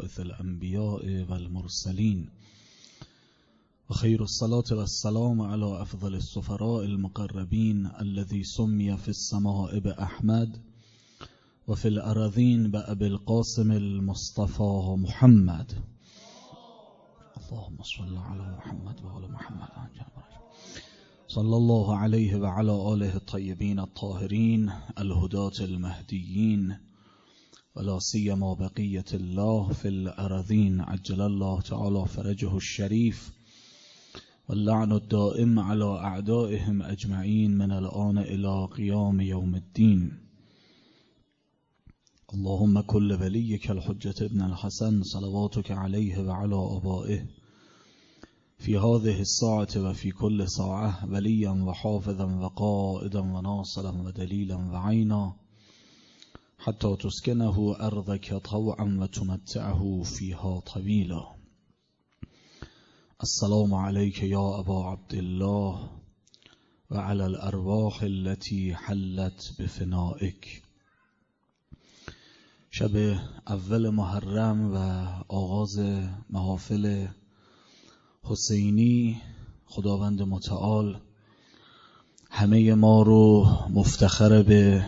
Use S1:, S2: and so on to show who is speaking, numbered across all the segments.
S1: خلائف الأنبياء والمرسلين وخير الصلاة والسلام على أفضل السفراء المقربين الذي سمي في السماء بأحمد وفي الأراضين بأبي القاسم المصطفى محمد. اللهم صل على محمد وعلى محمد صلى الله عليه وعلى آله الطيبين الطاهرين الهداة المهديين ولا سيما بقية الله في الأراضين عجل الله تعالى فرجه الشريف واللعن الدائم على أعدائهم أجمعين من الآن إلى قيام يوم الدين. اللهم كل وليك الحجة ابن الحسن صلواتك عليه وعلى آبائه في هذه الساعة وفي كل ساعة وليا وحافظا وقائدا وناصرا ودليلا وعينا حتى تسكنه أرضك طوعا وتمتعه فيها طويلا. السلام عليك يا أبا عبد الله وعلى الأرواح التي حلت بفنائك. شب اول محرم و آغاز محافل حسینی خداوند متعال همه ما رو مفتخر به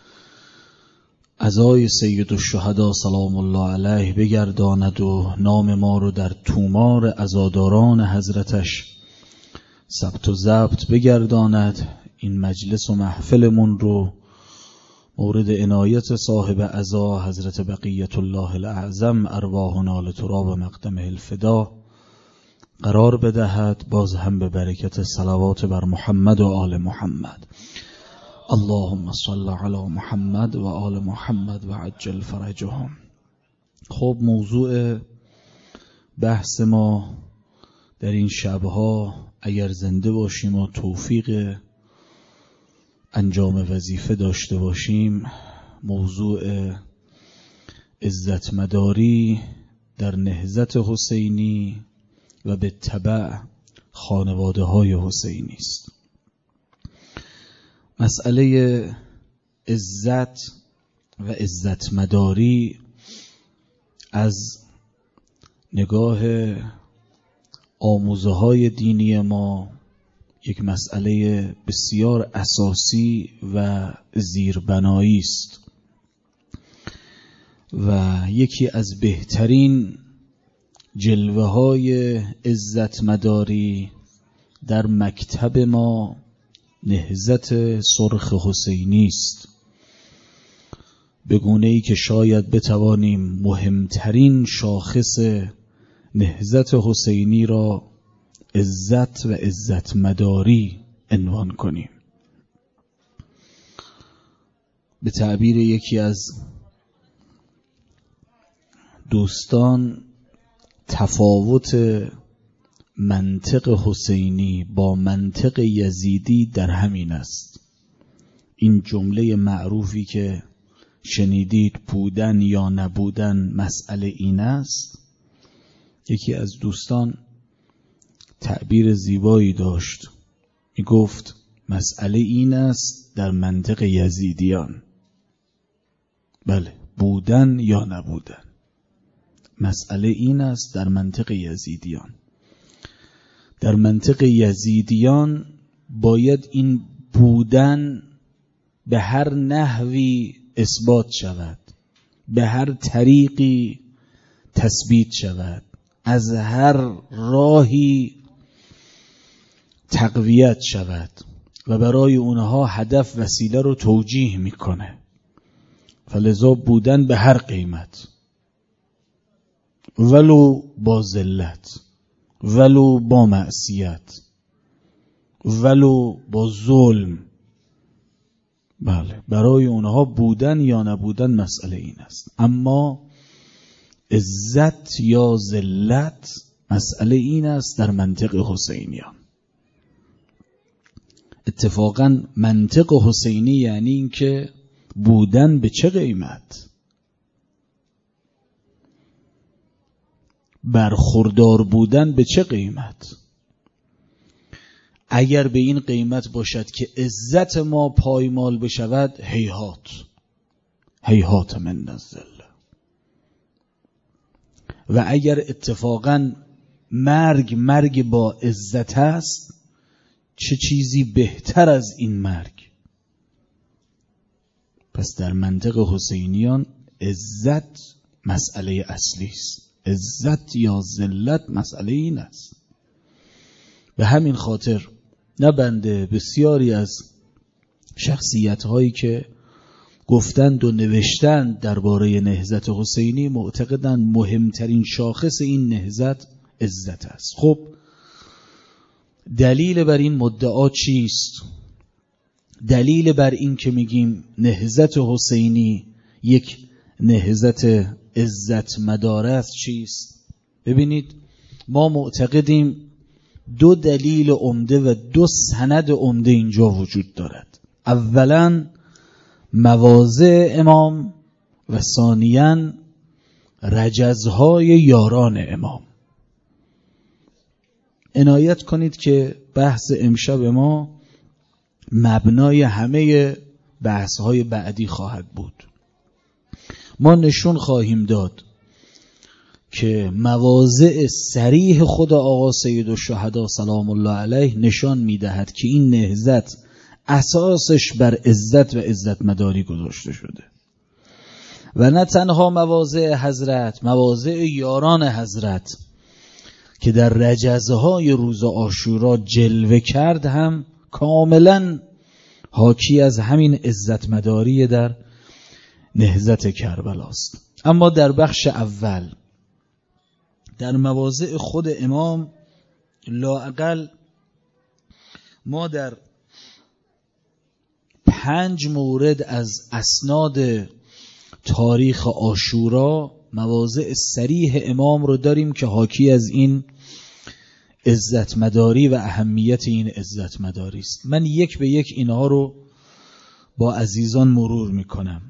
S1: عزای سید الشهدا سلام الله علیه بگرداند و نام ما رو در تومار عزاداران حضرتش ثبت و ضبط بگرداند. این مجلس و محفلمون رو مورد عنایت صاحب عزا حضرت بقیت الله الاعظم ارواحنا لتراب مقدمه الفدا قرار بدهد. باز هم به برکت صلوات بر محمد و آل محمد. اللهم صل علی محمد و آل محمد و عجل فرجهم. خب موضوع بحث ما در این شبها اگر زنده باشیم و توفیق انجام وظیفه داشته باشیم موضوع عزت مداری در نهضت حسینی و به تبع خانواده های حسینی است. مسئله عزت و عزت مداری از نگاه آموزه های دینی ما یک مسئله بسیار اساسی و زیربنایی است و یکی از بهترین جلوه های عزت مداری در مکتب ما نهضت سرخ حسینی است، به گونه‌ای که شاید بتوانیم مهمترین شاخص نهضت حسینی را عزت و عزت مداری عنوان کنیم. به تعبیر یکی از دوستان تفاوت منطق حسینی با منطق یزیدی در همین است. این جمله معروفی که شنیدید بودن یا نبودن مسئله این است، یکی از دوستان تعبیر زیبایی داشت، می گفت مسئله این است در منطق یزیدیان. بله، بودن یا نبودن مسئله این است در منطق یزیدیان. در منطق یزیدیان باید این بودن به هر نحوی اثبات شود، به هر طریقی تثبیت شود، از هر راهی تقویت شود و برای اونها هدف وسیله رو توجیه میکنه. فلذا بودن به هر قیمت، ولو با ذلت، ولو با معصیت، ولو با ظلم، بله برای اونها بودن یا نبودن مسئله این است. اما عزت یا ذلت مسئله این است در منطق حسینیان. اتفاقا منطق حسینی یعنی این که بودن به چه قیمت، برخوردار بودن به چه قیمت. اگر به این قیمت باشد که عزت ما پایمال بشود، هیهات هیهات من الذل. و اگر اتفاقاً مرگ با عزت است، چه چیزی بهتر از این مرگ؟ پس در منطق حسینیان عزت مسئله اصلی است. عزت یا ذلت مسئله این است. به همین خاطر نه بنده، بسیاری از شخصیت هایی که گفتند و نوشتند درباره نهضت حسینی معتقدند مهمترین شاخص این نهضت عزت است. خب دلیل بر این مدعا چیست؟ دلیل بر این که میگیم نهضت حسینی یک نهضت عزت مدار است چیست؟ ببینید، ما معتقدیم دو دلیل عمده و دو سند عمده اینجا وجود دارد. اولا مواضع امام و ثانیاً رجزهای یاران امام. عنایت کنید که بحث امشب ما مبنای همه بحثهای بعدی خواهد بود. ما نشون خواهیم داد که مواضع صریح خود آقا سیدالشهدا سلام الله علیه نشان میدهد که این نهضت اساسش بر عزت و عزت مداری گذاشته شده و نه تنها مواضع حضرت، مواضع یاران حضرت که در رجزهای روز عاشورا جلوه کرد هم کاملا حاکی از همین عزت مداری در نهضت کربلاست. اما در بخش اول در مواضع خود امام لااقل ما در 5 مورد از اسناد تاریخ عاشورا مواضع صریح امام رو داریم که حاکی از این عزت مداری و اهمیت این عزت مداری است. من یک به یک اینها رو با عزیزان مرور میکنم.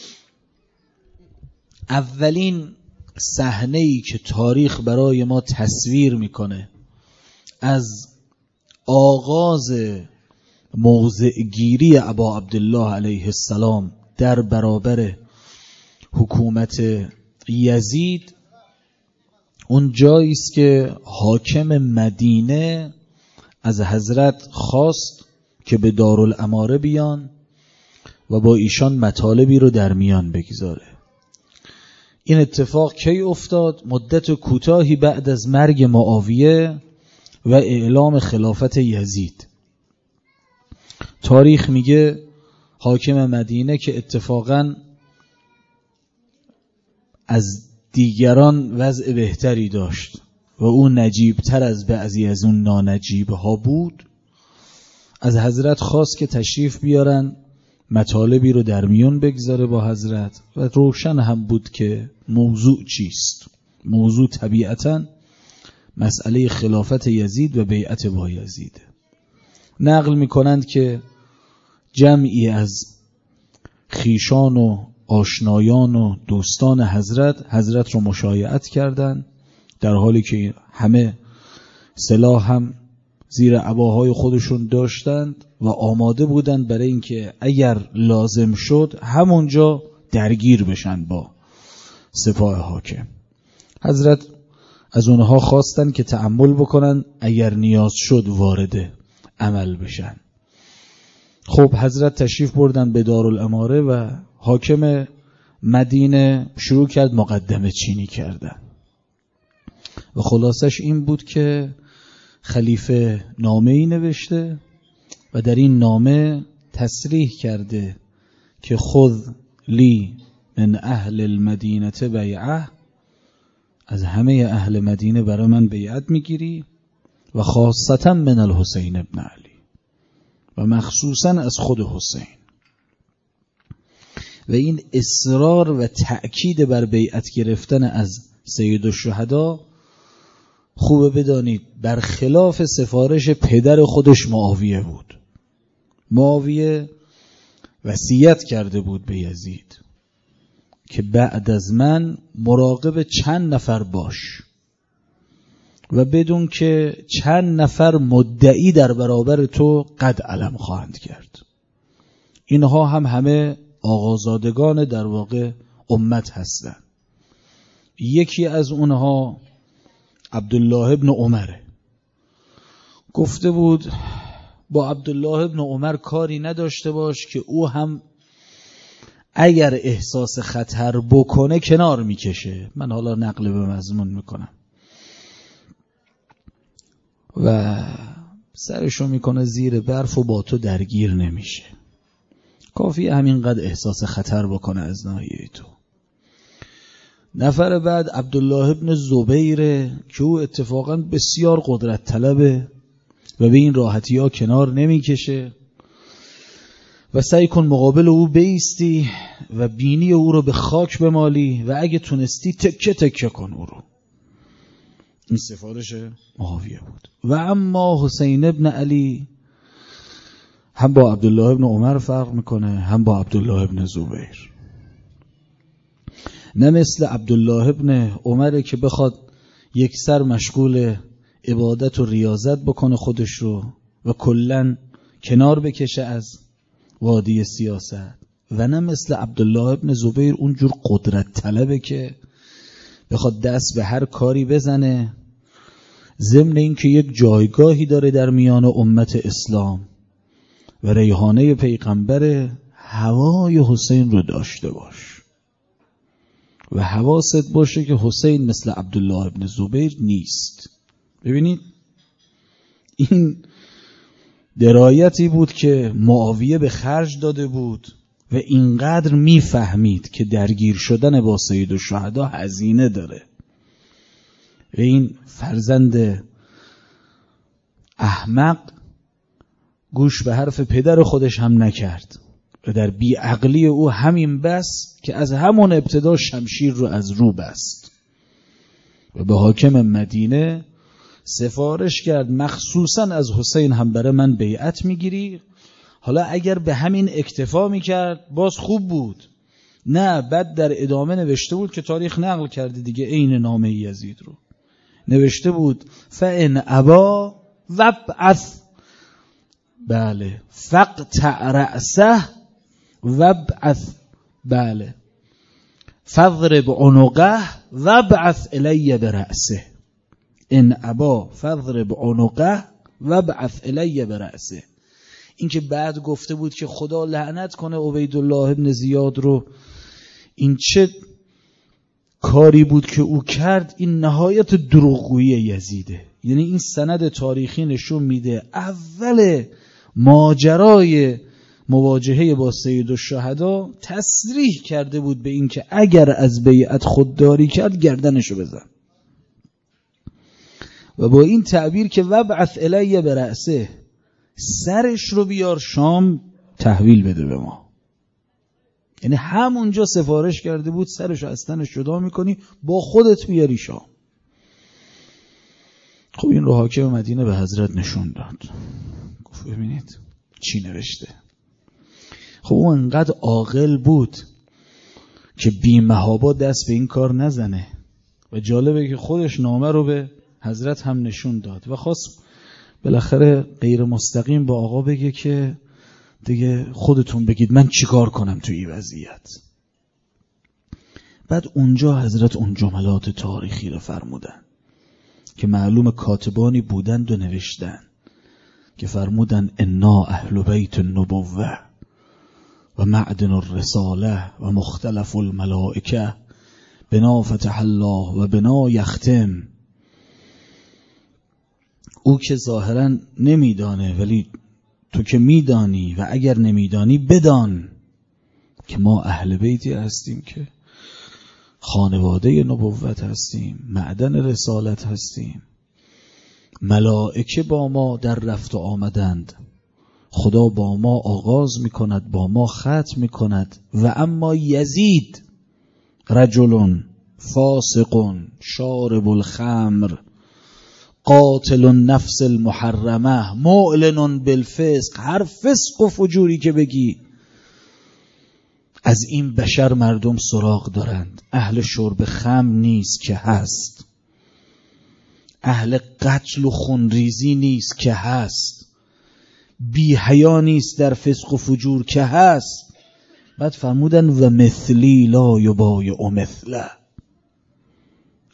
S1: اولین صحنه‌ای که تاریخ برای ما تصویر میکنه از آغاز موضع گیری ابا عبدالله علیه السلام در برابر حکومت یزید، اون جایی است که حاکم مدینه از حضرت خواست که به دارالاماره بیان و با ایشان مطالبی رو در میان بگذاره. این اتفاق کی افتاد؟ مدت کوتاهی بعد از مرگ معاویه و اعلام خلافت یزید. تاریخ میگه حاکم مدینه که اتفاقاً از دیگران وضع بهتری داشت و اون نجیبتر از بعضی از اون نانجیبها بود، از حضرت خواست که تشریف بیارن مطالبی رو در میون بگذاره با حضرت و روشن هم بود که موضوع چیست. موضوع طبیعتاً مسئله خلافت یزید و بیعت با یزید. نقل میکنند که جمعی از خیشان و آشنایان و دوستان حضرت رو مشایعت کردند، در حالی که همه سلاح هم زیر عباهای خودشون داشتند و آماده بودند برای اینکه اگر لازم شد همونجا درگیر بشن با سپاه حاکم. حضرت از اونها خواستن که تأمل بکنن، اگر نیاز شد وارد عمل بشن. خب حضرت تشریف بردن به دارالاماره و حاکم مدینه شروع کرد مقدمه چینی کردن و خلاصش این بود که خلیفه نامه‌ای نوشته و در این نامه تصریح کرده که خذ لی من اهل المدینه بیعه، از همه اهل مدینه برای من بیعت میگیری و خاصتا من الحسین ابن علی، و مخصوصا از خود حسین. و این اصرار و تأکید بر بیعت گرفتن از سیدالشهدا خوبه بدانید برخلاف سفارش پدر خودش معاویه بود. معاویه وصیت کرده بود به یزید که بعد از من مراقب چند نفر باش و بدون که چند نفر مدعی در برابر تو قد علم خواهند کرد. اینها هم همه آقازادگان در واقع امت هستند یکی از اونها عبدالله ابن عمره. گفته بود با عبدالله ابن عمر کاری نداشته باش که او هم اگر احساس خطر بکنه کنار میکشه. من حالا نقل به مضمون میکنم. و سرشو میکنه زیر برف و با تو درگیر نمیشه. کافی همینقدر احساس خطر بکنه از ناحیه تو. نفر بعد عبدالله ابن زبیره که او اتفاقا بسیار قدرت طلبه و به این راحتی ها کنار نمیکشه و سعی کن مقابل او بیستی و بینی او رو به خاک بمالی و اگه تونستی تکه تکه کن او رو. این سفارش معاویه بود. و اما حسین ابن علی هم با عبدالله ابن عمر فرق میکنه هم با عبدالله ابن زبیر. نه مثل عبدالله ابن عمر که بخواد یک سر مشغول عبادت و ریاضت بکنه خودش رو و کلن کنار بکشه از وادی سیاست، و نه مثل عبدالله ابن زبیر اونجور قدرت طلبه که بخواد دست به هر کاری بزنه، ضمن این که یک جایگاهی داره در میان امت اسلام و ریحانه پیغمبر. هوای حسین رو داشته باش و حواست باشه که حسین مثل عبدالله ابن زبیر نیست. ببینید این درایتی بود که معاویه به خرج داده بود و اینقدر میفهمید که درگیر شدن با سید الشهدا هزینه داره و این فرزند احمق گوش به حرف پدر خودش هم نکرد و در بیعقلی او همین بس که از همون ابتدا شمشیر رو از رو بست و به حاکم مدینه سفارش کرد مخصوصا از حسین هم برای من بیعت میگیری. حالا اگر به همین اکتفا میکرد باز خوب بود، نه بعد در ادامه نوشته بود که تاریخ نقل کرده دیگه، عین نامه یزید رو نوشته بود فإن ابا وابعث بله فقطع رأسه وابعث بله فضرب عنقه وابعث الی برأسه. ان ابا فضرب عنقه وابعث الی برأسه. این که بعد گفته بود که خدا لعنت کنه عبیدالله ابن زیاد رو، این چه کاری بود که او کرد؟ این نهایت دروغگویی یزیده. یعنی این سند تاریخی نشون میده اول ماجرای مواجهه با سید الشهدا تصریح کرده بود به این که اگر از بیعت خودداری کرد گردنشو بزن و با این تعبیر که وبعث الی برأسه، سرش رو بیار شام تحویل بده به ما. یعنی همونجا سفارش کرده بود سرش رو از تنش جدا میکنی با خودت بیاری شام. خب این رو حاکم مدینه به حضرت نشون داد، گفت ببینید چی نوشته. خب اون انقدر عاقل بود که بی محابا دست به این کار نزنه و جالبه که خودش نامه رو به حضرت هم نشون داد و خواست بالاخره غیر مستقیم با آقا بگه که دیگه خودتون بگید من چیکار کنم توی این وضعیت. بعد اونجا حضرت اون جملات تاریخی رو فرمودن که معلوم کاتبانی بودند و نوشتن که فرمودن انا اهل بیت النبوه و معدن الرساله و مختلف الملائکه بنا فتح الله و بنا یختم. او که ظاهرا نمیدانه ولی تو که میدانی و اگر نمیدانی بدان که ما اهل بیتی هستیم که خانواده نبوت هستیم، معدن رسالت هستیم، ملائکه با ما در رفت و آمدند، خدا با ما آغاز میکند با ما ختم میکند. و اما یزید رجل فاسق شارب الخمر قاتل النفس المحرمه معلن بالفسق. هر فسق و فجوری که بگی از این بشر مردم سراغ دارند. اهل شرب خمر نیست که هست، اهل قتل و خونریزی نیست که هست، بی حیا نیست در فسق و فجور که هست. بعد فرمودن و مثلی لا یبایع مثله.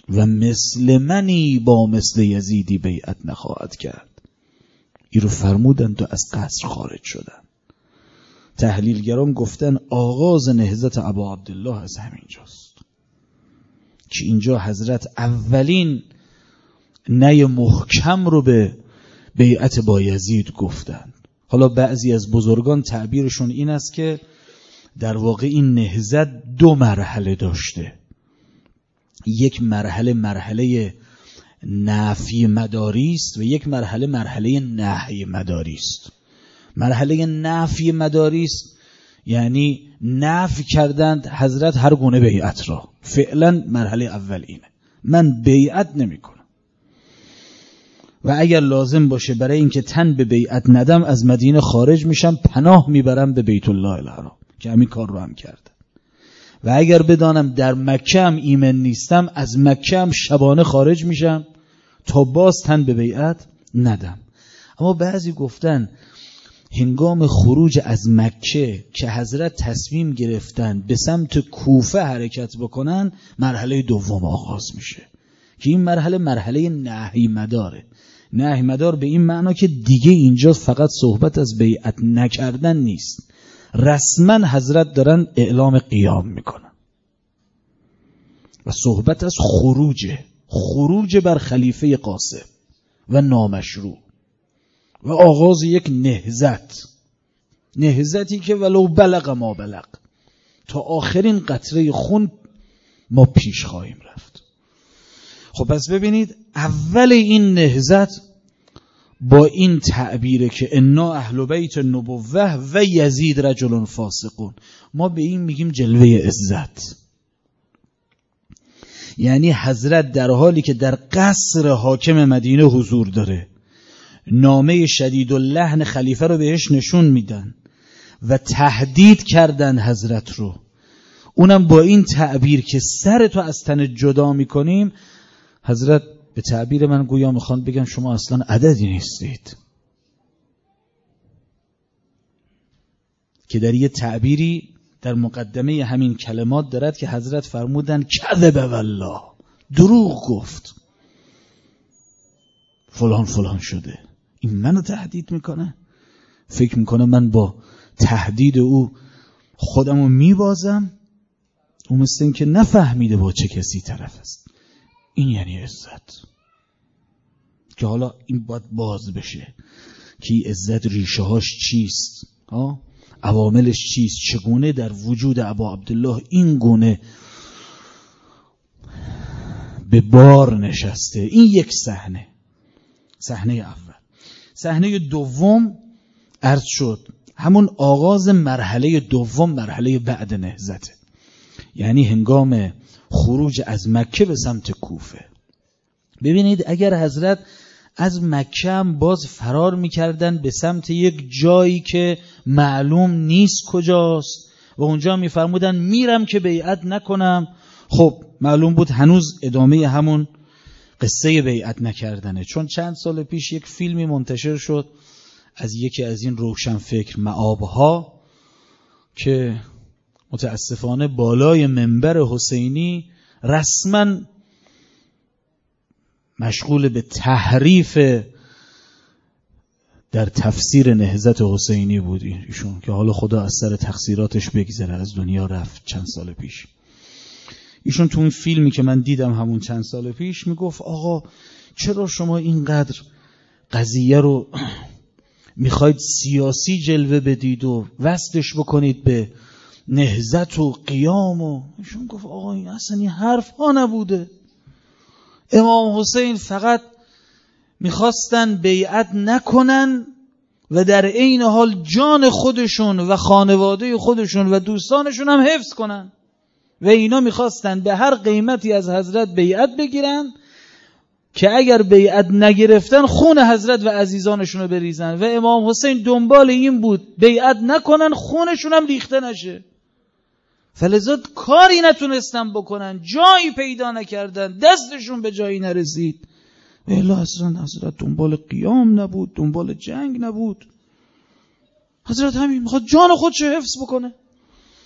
S1: و مثل منی با مثل یزیدی بیعت نخواهد کرد. این رو فرمودند و از قصر خارج شدن. تحلیلگران گفتن آغاز نهضت ابا عبدالله از همینجاست که اینجا حضرت اولین نی محکم رو به بیعت با یزید گفتند. حالا بعضی از بزرگان تعبیرشون این است که در واقع این نهضت دو مرحله داشته. یک مرحله نفی مداری است و یک مرحله نهی مداری است. مرحله نفی مداری است یعنی نفی کردند حضرت هر گونه بیعت را. فعلا مرحله اول اینه، من بیعت نمی کنم و اگر لازم باشه برای اینکه تن به بیعت ندم از مدینه خارج میشم، پناه میبرم به بیت الله الحرام، که همین کار رو هم کرده. و اگر بدانم در مکه هم ایمن نیستم، از مکه هم شبانه خارج میشم تا باز تن به بیعت ندم. اما بعضی گفتن هنگام خروج از مکه که حضرت تصمیم گرفتن به سمت کوفه حرکت بکنن، مرحله دوم آغاز میشه که این مرحله نهی مداره. نهی مدار به این معنا که دیگه اینجا فقط صحبت از بیعت نکردن نیست، رسما حضرت دارن اعلام قیام میکنن و صحبت از خروج بر خلیفه قاسم و نامشروع و آغاز یک نهضتی که ولو بلغ ما بلغ، تا آخرین قطره خون ما پیش خواهیم رفت. خب پس ببینید اول این نهضت با این تعبیره که انا اهل بیت النبوه و یزید رجل فاسقون، ما به این میگیم جلوه عزت. یعنی حضرت در حالی که در قصر حاکم مدینه حضور داره، نامه شدید اللحن خلیفه رو بهش نشون میدن و تهدید کردن حضرت رو، اونم با این تعبیر که سر تو از تن جدا میکنیم. حضرت به تعبیر من گویا میخوان بگن شما اصلا عددی نیستید، که در یه تعبیری در مقدمه همین کلمات دارد که حضرت فرمودن کذب والله، دروغ گفت، فلان شده. این منو تهدید میکنه، فکر میکنه من با تهدید او خودمو میبازم. او مثل این که نفهمیده با چه کسی طرف است. این یعنی عزت، که حالا این باید باز بشه که عزت ریشه هاش چیست، عواملش چیست، چگونه در وجود ابا عبدالله این گونه به بار نشسته. این یک صحنه اول. صحنه دوم عرض شد همون آغاز مرحله دوم، مرحله بعد نهضت، یعنی هنگام خروج از مکه به سمت کوفه. ببینید اگر حضرت از مکه هم باز فرار میکردن به سمت یک جایی که معلوم نیست کجاست و اونجا میفرمودن میرم که بیعت نکنم، خب معلوم بود هنوز ادامه همون قصه بیعت نکردنه. چون چند سال پیش یک فیلمی منتشر شد از یکی از این روشنفکر مآبها که متاسفانه بالای منبر حسینی رسما مشغول به تحریف در تفسیر نهضت حسینی بود ایشون، که حالا خدا از سر تقصیراتش بگذره، از دنیا رفت چند سال پیش. ایشون تو این فیلمی که من دیدم همون چند سال پیش میگفت آقا چرا شما اینقدر قضیه رو میخواید سیاسی جلوه بدید و وصلش بکنید به نهضت و قیام؟ و ایشون گفت آقا این اصلا این حرف ها نبوده. امام حسین فقط میخواستن بیعت نکنن و در عین حال جان خودشون و خانواده خودشون و دوستانشون هم حفظ کنن و اینا میخواستن به هر قیمتی از حضرت بیعت بگیرن که اگر بیعت نگرفتن خون حضرت و عزیزانشون رو بریزن و امام حسین دنبال این بود بیعت نکنن خونشون هم ریخته نشه. فلذا کاری نتونستن بکنن، جایی پیدا نکردن، دستشون به جایی نرسید. و الا اصلا حضرت دنبال قیام نبود، دنبال جنگ نبود. حضرت همین میخواد جان خودشو حفظ بکنه.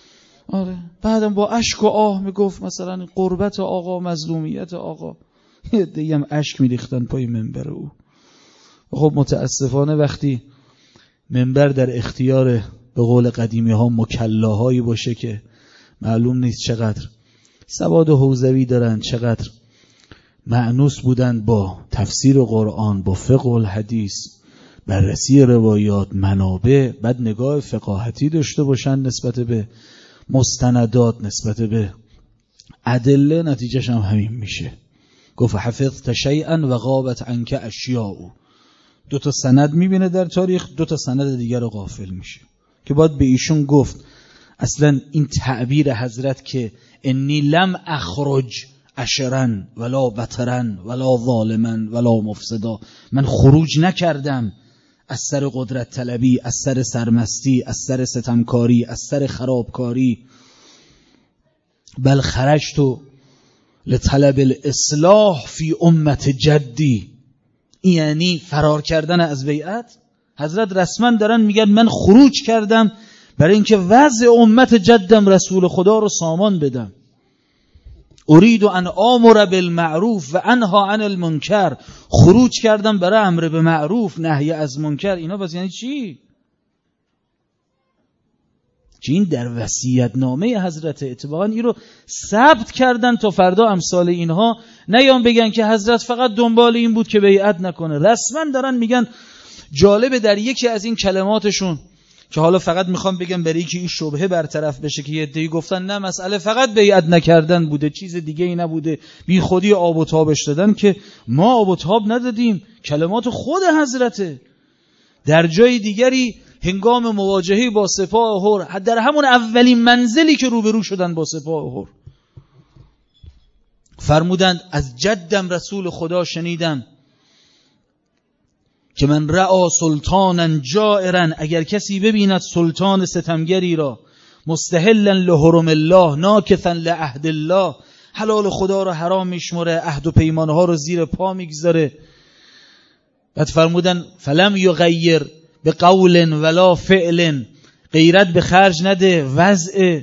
S1: آره بعدم با اشک و آه میگفت مثلا قربت آقا، مظلومیت آقا. یه دیگه هم اشک میریختن پای منبر او. خب متاسفانه وقتی منبر در اختیار به قول قدیمی ها مکلاهایی باشه که معلوم نیست چقدر سواد حوزوی دارن، چقدر مأنوس بودند با تفسیر قرآن، با فقه الحدیث، بررسی روایات، منابع، بعد نگاه فقاهتی داشته باشن نسبت به مستندات، نسبت به ادله، نتیجهش هم همین میشه. گفت حفظت شیئا و غابت عنک اشیاء. 2 تا سند میبینه در تاریخ، 2 تا سند دیگر رو غافل میشه. که باید به ایشون گفت اصلا این تعبیر حضرت که انی لم اخرج اشرن ولا بطرن ولا ظالمن ولا مفسدا، من خروج نکردم از سر قدرت طلبی، از سر سرمستی، از سر ستمکاری، از سر خرابکاری، بل خرجت لطلب الاصلاح فی امت جدی. یعنی فرار کردن از بیعت. حضرت رسما دارن میگن من خروج کردم برای اینکه وضع امت جدم رسول خدا رو سامان بدم. اريد ان آمر بالمعروف و انها عن المنکر. خروج کردم برای امر به معروف، نهی از منکر. اینا بس یعنی چی؟ این در وصیت نامه حضرت اتفاقا این رو ثبت کردن تا فردا امثال اینها نیان بگن که حضرت فقط دنبال این بود که بیعت نکنه. رسما دارن میگن. جالبه در یکی از این کلماتشون که حالا فقط میخوام بگم برای که این شبهه برطرف بشه که یه عده‌ای گفتن نه مسئله فقط بیعت نکردن بوده، چیز دیگه ای نبوده، بی خودی آب و تابش دادن، که ما آب و تاب ندادیم، کلمات خود حضرته. در جای دیگری هنگام مواجهه با سپاه هر، در همون اولین منزلی که روبرو شدن با سپاه هر، فرمودند از جدم رسول خدا شنیدم که من رأى سلطانا جائرا، اگر کسی ببیند سلطان ستمگری را، مستحلا لحرم الله ناکثا لعهد الله، حلال خدا را حرام میشمره، عهد و پیمانها رو زیر پا میگذاره. بعد فرمودن فلم یغیر بقول ولا فعل، غیرت به خرج نده، وضع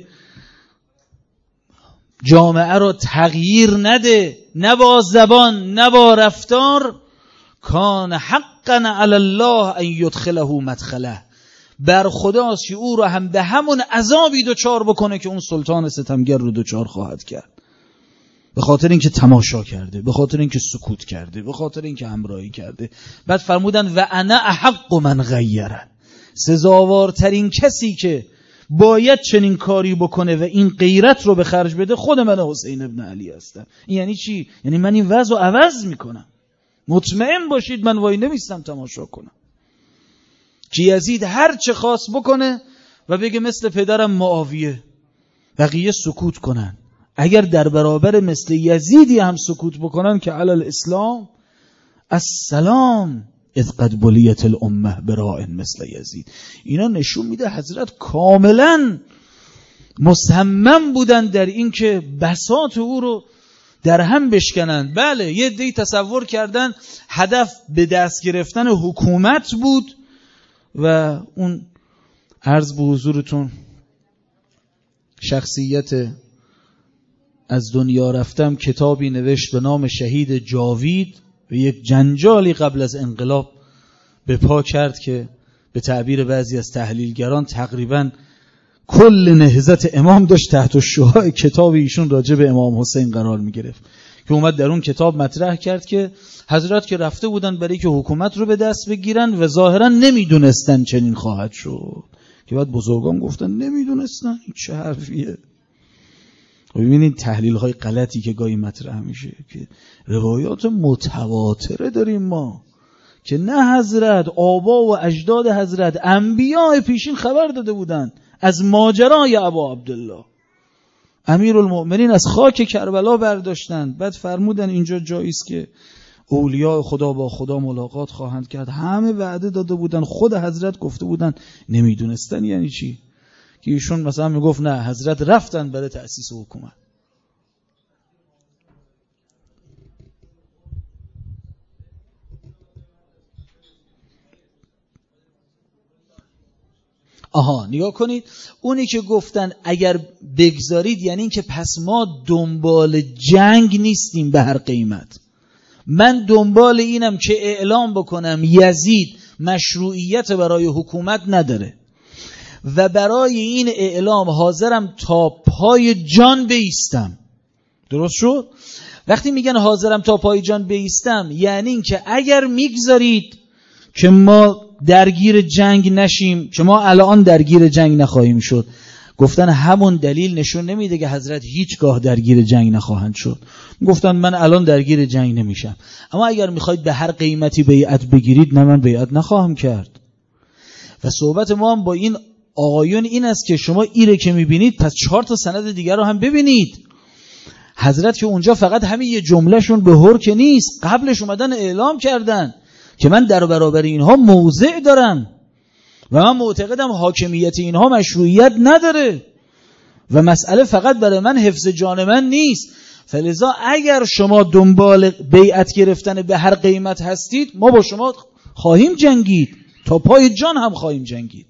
S1: جامعه رو تغییر نده، نه با زبان نه با رفتار، کان حقا علی الله ان یدخله مدخله، بر خداست که او رو هم به همون عذابی دوچار بکنه که اون سلطان ستمگر رو دوچار خواهد کرد، به خاطر اینکه تماشا کرده، به خاطر اینکه سکوت کرده، به خاطر اینکه همراهی کرده. بعد فرمودن و انا احق من غیره، سزاوارترین کسی که باید چنین کاری بکنه و این غیرت رو به خرج بده خود من حسین ابن علی هستم. این یعنی چی؟ یعنی من این وضع رو عوض میکنم. مطمئن باشید من وای نمیستم تماشا کنم که یزید هر چه خواست بکنه و بگه مثل پدرم معاویه، بقیه سکوت کنن. اگر در برابر مثل یزیدی هم سکوت بکنن که علی الاسلام السلام اذ قد بلیت الامه براء مثل یزید. اینا نشون میده حضرت کاملا مصمم بودن در این که بساط او رو در هم بشکنن. بله یه عده‌ای تصور کردن هدف به دست گرفتن حکومت بود و اون عرض به حضورتون شخصیت از دنیا رفتم کتابی نوشت به نام شهید جاوید و یک جنجالی قبل از انقلاب به پا کرد که به تعبیر بعضی از تحلیلگران تقریباً کل نهضت امام داشت تحت شعاع کتاب ایشون راجع به امام حسین قرار می گرفت، که اومد در اون کتاب مطرح کرد که حضرت که رفته بودن برای که حکومت رو به دست بگیرن و ظاهرا نمیدونستن چنین خواهد شد، که بعد بزرگان گفتن نمیدونستن، این چه حرفیه. ببینید تحلیل های غلطی که گاهی مطرح میشه که روایات متواتره داریم ما که نه حضرت، آبا و اجداد حضرت، انبیاء پیشین خبر داده بودن از ماجرای ابا عبدالله. امیرالمؤمنین از خاک کربلا برداشتند، بعد فرمودن اینجا جاییست که اولیاء خدا با خدا ملاقات خواهند کرد. همه وعده داده بودن، خود حضرت گفته بودن نمیدونستن. یعنی چی؟ که ایشون مثلا میگفت نه حضرت رفتن برای تأسیس حکومت. نگاه کنید، اونی که گفتن اگر بگذارید یعنی این که پس ما دنبال جنگ نیستیم به هر قیمت. من دنبال اینم که اعلام بکنم یزید مشروعیت برای حکومت نداره و برای این اعلام حاضرم تا پای جان بایستم. درست شد؟ وقتی میگن حاضرم تا پای جان بایستم یعنی این که اگر میگذارید که ما درگیر جنگ نشیم، که ما الان درگیر جنگ نخواهیم شد، گفتن همون دلیل نشون نمیده که حضرت هیچگاه درگیر جنگ نخواهند شد. گفتن من الان درگیر جنگ نمیشم، اما اگر میخواید به هر قیمتی بیعت بگیرید، نه من بیعت نخواهم کرد. و صحبت ما هم با این آقایون این است که شما ایره که میبینید پس 4 تا سند دیگر رو هم ببینید. حضرت که اونجا فقط همین یه جملهشون به هر که نیست، قبلش اومدن اعلام کردن که من در برابر اینها موضع دارم و من معتقدم حاکمیت اینها مشروعیت نداره و مسئله فقط برای من حفظ جان من نیست. فلذا اگر شما دنبال بیعت گرفتن به هر قیمت هستید، ما با شما خواهیم جنگید، تا پای جان هم خواهیم جنگید.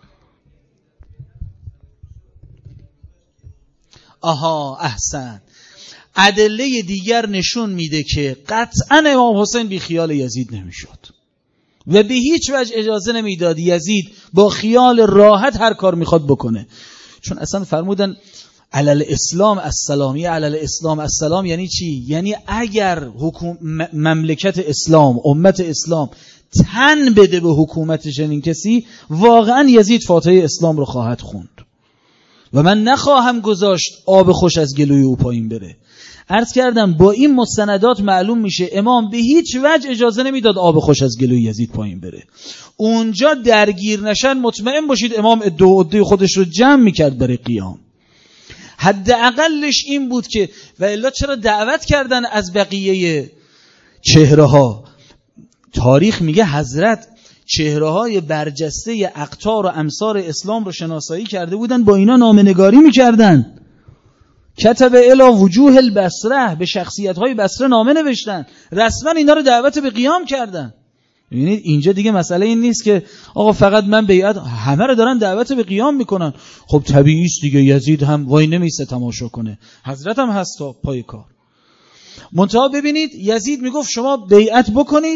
S1: آها احسن. ادله دیگر نشون میده که قطعا امام حسین بی خیال یزید نمیشد و به هیچ وجه اجازه نمیداد یزید با خیال راحت هر کار میخواد بکنه. چون اصلا فرمودن علل اسلام السلام. علل اسلام السلام یعنی چی؟ یعنی اگر مملکت اسلام، امت اسلام تن بده به حکومت چنین کسی، واقعا یزید فاتحه اسلام رو خواهد خوند و من نخواهم گذاشت آب خوش از گلوی او پایین بره. عرض کردم با این مستندات معلوم میشه امام به هیچ وجه اجازه نمیداد آب خوش از گلوی یزید پایین بره. اونجا درگیر نشن، مطمئن باشید امام عده خودش رو جمع میکرد برای قیام. حداقلش این بود که و الا چرا دعوت کردن از بقیه چهره ها؟ تاریخ میگه حضرت چهره های برجسته اقطار و امصار اسلام رو شناسایی کرده بودن، با اینا نامه‌نگاری میکردن. کتب الی وجوه البصره، به شخصیت های بصره نامه نوشتن، رسما اینا رو دعوت به قیام کردن. یعنی اینجا دیگه مسئله این نیست که آقا فقط من بیعت، همه رو دارن دعوت به قیام میکنن. خب طبیعی است دیگه، یزید هم وای نمیسته تماشا کنه، حضرت هم هست تا پای کار. منتها ببینید یزید میگفت شما بیعت بکنید،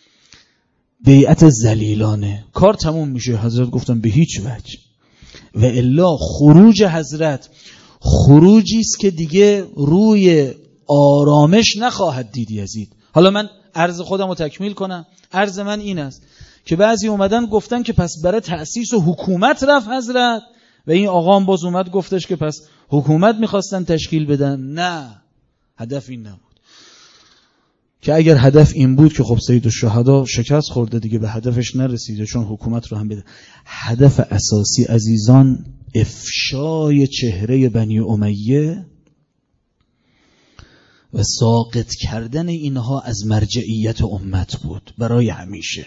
S1: بیعت ذلیلانه، کار تموم میشه. حضرت گفتن به هیچ وجه. و الا خروج حضرت خروجی است که دیگه روی آرامش نخواهد دید یزید. حالا من عرض خودم رو تکمیل کنم. عرض من این است که بعضی اومدن گفتن که پس برای تأسیس و حکومت رفت حضرت و این آقا هم باز اومد گفتش که پس حکومت میخواستن تشکیل بدن. نه، هدف این نبود. که اگر هدف این بود که خب سید الشهدا شکست خورده دیگه، به هدفش نرسیده چون حکومت رو هم بده. هدف اساسی عزیزان افشای چهره بنی امیه و ساقط کردن اینها از مرجعیت امت بود برای همیشه.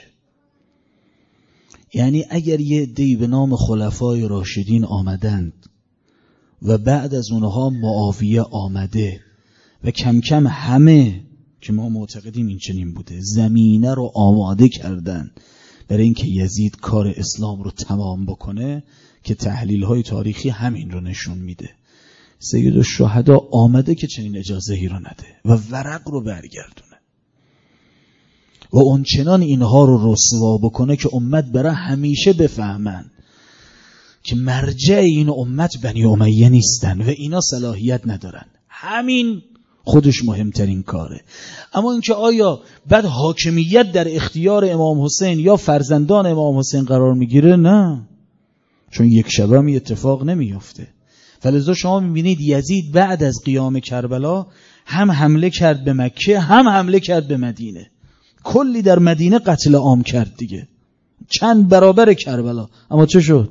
S1: یعنی اگر یه عده‌ای به نام خلفای راشدین آمدند و بعد از اونها معاویه آمده و کم کم همه که ما معتقدیم این چنین بوده زمینه رو آماده کردن برای اینکه یزید کار اسلام رو تمام بکنه، که تحلیل های تاریخی همین رو نشون میده. سید الشهدا آمده که چنین اجازه‌ای رو نده و ورق رو برگردونه و اونچنان اینها رو رسوا بکنه که امت برای همیشه بفهمن که مرجع این امت بنی امیه نیستن و اینا صلاحیت ندارن. همین خودش مهمترین کاره. اما اینکه آیا بعد حاکمیت در اختیار امام حسین یا فرزندان امام حسین قرار میگیره؟ نه، چون یک شبه هم اتفاق نمیفته. فلذا شما میبینید یزید بعد از قیام کربلا هم حمله کرد به مکه هم حمله کرد به مدینه. کلی در مدینه قتل عام کرد دیگه، چند برابر کربلا. اما چه شد؟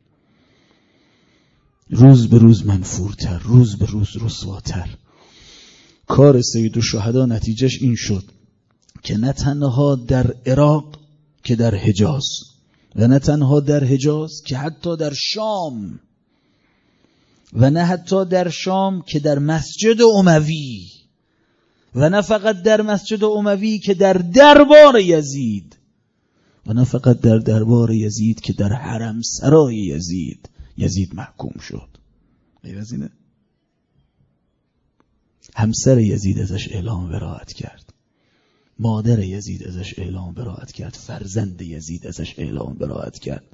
S1: روز به روز منفورتر، روز به روز رسواتر. کار سید الشهدا نتیجهش این شد که نه تنها در عراق که در حجاز و نه تنها در حجاز که حتی در شام و نه حتی در شام که در مسجد اموی و نه فقط در مسجد اموی که در دربار یزید و نه فقط در دربار یزید که در حرم سرای یزید محکوم شد. غیر از اینه؟ همسر یزید ازش اعلام براءت کرد، مادر یزید ازش اعلام براءت کرد، فرزند یزید ازش اعلام براءت کرد.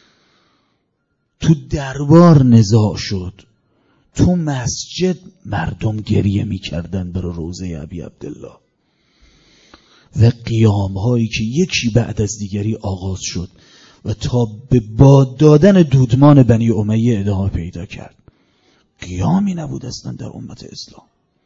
S1: تو دربار نزاع شد، تو مسجد مردم گریه می‌کردن برای روضه ابی عبدالله و قیام‌هایی که یکی بعد از دیگری آغاز شد و تا به باد دادن دودمان بنی امیه ادامه پیدا کرد. قیامی نبود اصلا در امت اسلام،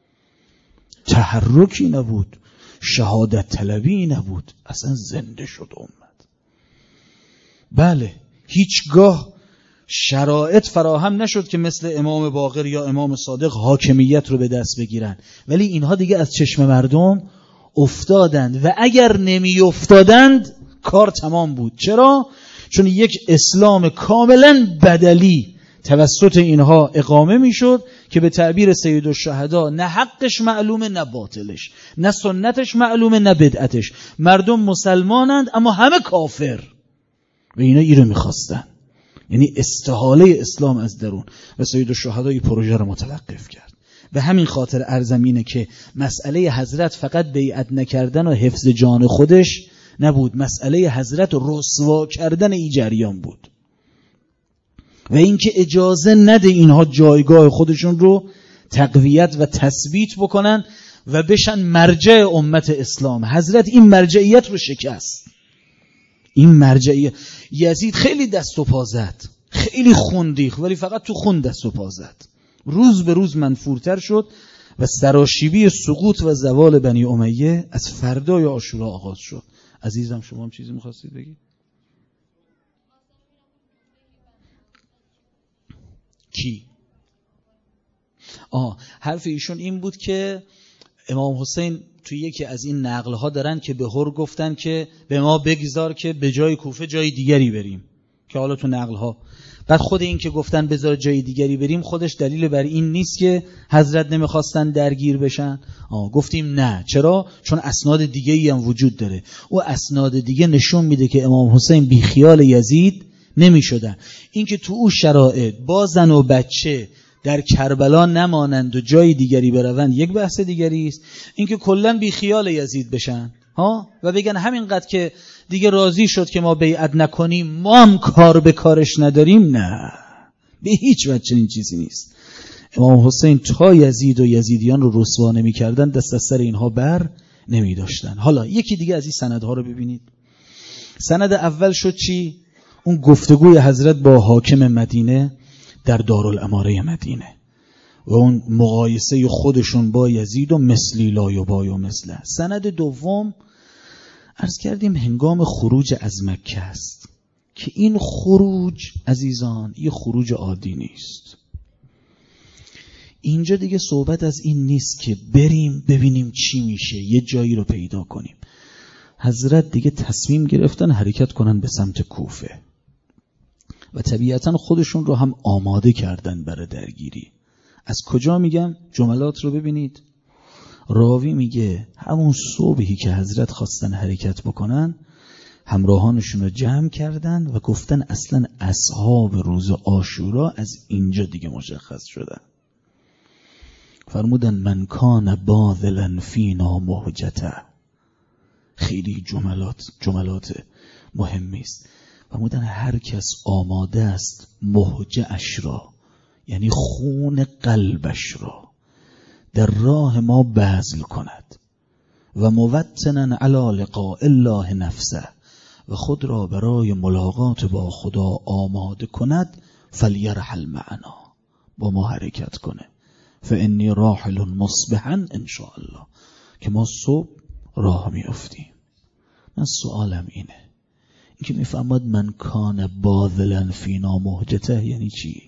S1: تحرکی نبود، شهادت طلبی نبود، اصلا زنده شد امت. بله، هیچگاه شرایط فراهم نشد که مثل امام باقر یا امام صادق حاکمیت رو به دست بگیرن، ولی اینها دیگه از چشم مردم افتادند و اگر نمی افتادند کار تمام بود. چرا؟ چون یک اسلام کاملا بدلی توسط اینها اقامه میشد که به تعبیر سید الشهدا نه حقش معلومه نه باطلش، نه سنتش معلومه نه بدعتش. مردم مسلمانند اما همه کافر و اینا رو میخواستن، یعنی استحاله اسلام از درون. و سید الشهدا این پروژه رو متوقف کرد. به همین خاطر عرضم اینه که مسئله حضرت فقط بیعت نکردن و حفظ جان خودش نبود، مسئله حضرت رسوا کردن این جریان بود و اینکه اجازه نده اینها جایگاه خودشون رو تقویت و تثبیت بکنن و بشن مرجع امت اسلام. حضرت این مرجعیت رو شکست. این مرجعیت، یزید خیلی دست و پا زد، خیلی خون ریخت، ولی فقط تو خون دست و پا زد. روز به روز منفورتر شد و سراشیبی سقوط و زوال بنی امیه از فردای عاشورا آغاز شد. عزیزم شما هم چیزی می‌خواستید بگید؟ کی؟ حرف ایشون این بود که امام حسین توی یکی از این نقل‌ها دارن که به هر گفتن که به ما بگذار که به جای کوفه جای دیگری بریم، که حالا تو نقل‌ها بعد خود این که گفتن بذار جای دیگری بریم خودش دلیل بر این نیست که حضرت نمیخواستن درگیر بشن. گفتیم نه. چرا؟ چون اسناد دیگه‌ای هم وجود داره. او اسناد دیگه نشون میده که امام حسین بی خیال یزید نمیشدن. این که تو او شرایط با زن و بچه در کربلا نمانند و جای دیگری بروند یک بحث دیگری است. این که کلا بی خیال یزید بشن و بگن همینقدر که دیگه راضی شد که ما بیعت نکنیم ما هم کار به کارش نداریم، نه، به هیچ وجه چنین چیزی نیست. امام حسین تا یزید و یزیدیان رو رسوا نمی کردن دست از سر اینها بر نمی داشتن. حالا یکی دیگه از این سندها رو ببینید. سند اول شد چی؟ اون گفتگوی حضرت با حاکم مدینه در دارالاماره مدینه و اون مقایسه خودشون با یزید و مثلی لا یبای و مثله. سند دوم عرض کردیم هنگام خروج از مکه است که این خروج عزیزان یه خروج عادی نیست. اینجا دیگه صحبت از این نیست که بریم ببینیم چی میشه، یه جایی رو پیدا کنیم. حضرت دیگه تصمیم گرفتن حرکت کنن به سمت کوفه و طبیعتاً خودشون رو هم آماده کردن برای درگیری. از کجا میگم؟ جملات رو ببینید. راوی میگه همون صبحی که حضرت خواستن حرکت بکنن همراهانشون رو جمع کردن و گفتن اصلا اصحاب روز عاشورا از اینجا دیگه مشخص شدن. فرمودن من کان باذلا فینا مهجته. خیلی جملات مهمی است. فرمودن هر کس آماده است مهجه‌اش را، یعنی خون قلبش را، در راه ما بذل کند و موطنا علی لقاء الله نفسه، و خود را برای ملاقات با خدا آماده کند، فلیرحل معنا، با ما حرکت کنه. فانی راحل مصبحا ان شاء الله، که ما صبح راه میافتیم. من سوالم اینه، این که میفهمد من کان باذلا فینا مهجته یعنی چی؟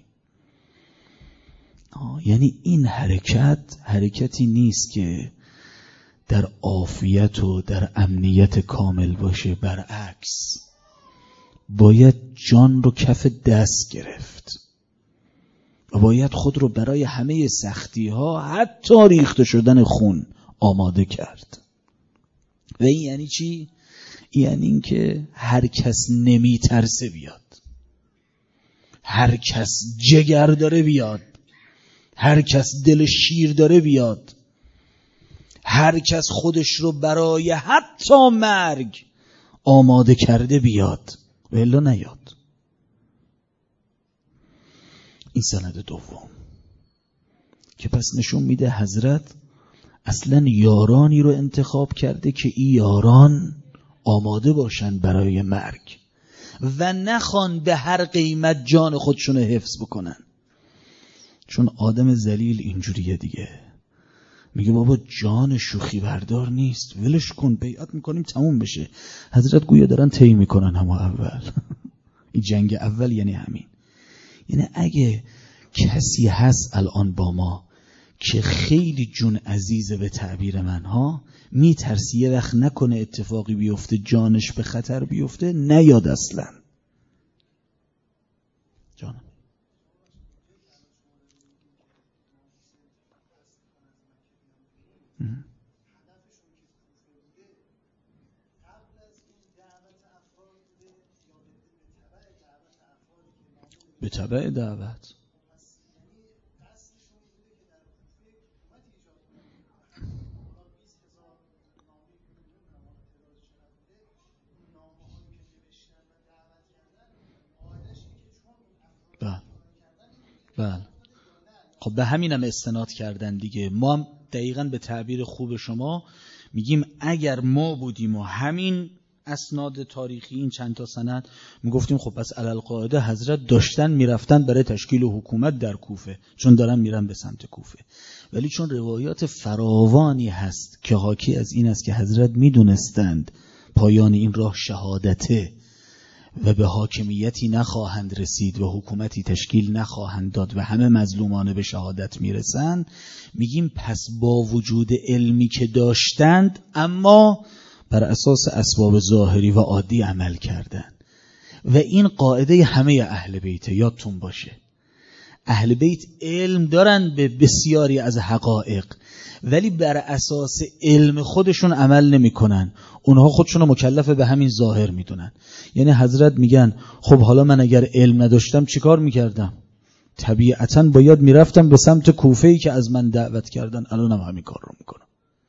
S1: یعنی این حرکتی نیست که در عافیت و در امنیت کامل باشه، برعکس باید جان رو کف دست گرفت و باید خود رو برای همه سختی ها حتی ریخته شدن خون آماده کرد. و این یعنی چی؟ یعنی این که هر کس نمی ترسه بیاد، هر کس جگر داره بیاد، هر کس دل شیر داره بیاد، هر کس خودش رو برای حتی مرگ آماده کرده بیاد و الا نیاد. این سند دوم که پس نشون میده حضرت اصلا یارانی رو انتخاب کرده که این یاران آماده باشن برای مرگ و نخوان به هر قیمت جان خودشون حفظ بکنن. چون آدم ذلیل اینجوریه دیگه، میگه بابا جان شوخی بردار نیست، ولش کن، بیعت میکنیم تموم بشه. حضرت گویا دارن طی میکنن همه اول. این جنگ اول یعنی همین. یعنی اگه کسی هست الان با ما که خیلی جون عزیزه به تعبیر من ها، میترسی یه وقت نکنه اتفاقی بیفته جانش به خطر بیفته، نیاد اصلا. جانم به تبع دعوت. بله خب به همین هم استناد کردن دیگه. ما هم دقیقاً به تعبیر خوب شما میگیم اگر ما بودیم و همین اسناد تاریخی این چند تا سند میگفتیم خب پس علالقاعده حضرت داشتن میرفتن برای تشکیل حکومت در کوفه، چون دارن میرن به سمت کوفه. ولی چون روایات فراوانی هست که حاکی از این است که حضرت میدونستند پایان این راه شهادته و به حاکمیتی نخواهند رسید و حکومتی تشکیل نخواهند داد و همه مظلومانه به شهادت میرسند، میگیم پس با وجود علمی که داشتند اما بر اساس اسباب ظاهری و عادی عمل کردند. و این قاعده همه اهل بیت، یادتون باشه اهل بیت علم دارن به بسیاری از حقایق ولی بر اساس علم خودشون عمل نمی کنن. اونها خودشون رو مکلف به همین ظاهر میدونن. یعنی حضرت میگن خب حالا من اگر علم نداشتم چیکار میکردم؟ طبیعتاً باید میرفتم به سمت کوفه‌ای که از من دعوت کردن، الانم همین کار رو میکنم.